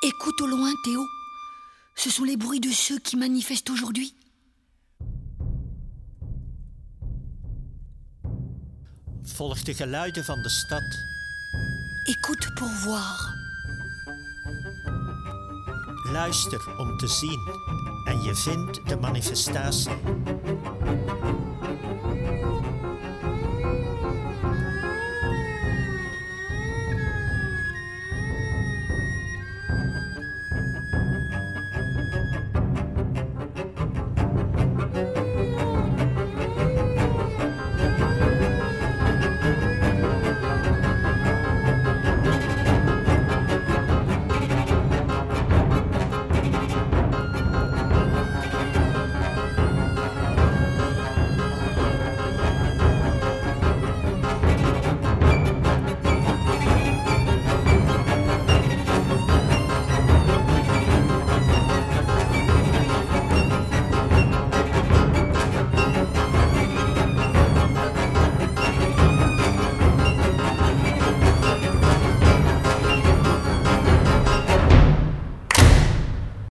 Écoute au loin, Théo. Ce sont les bruits de ceux qui manifestent aujourd'hui. Volg de geluiden van de stad. Écoute pour voir. Luister om te zien. En je vindt de manifestatie.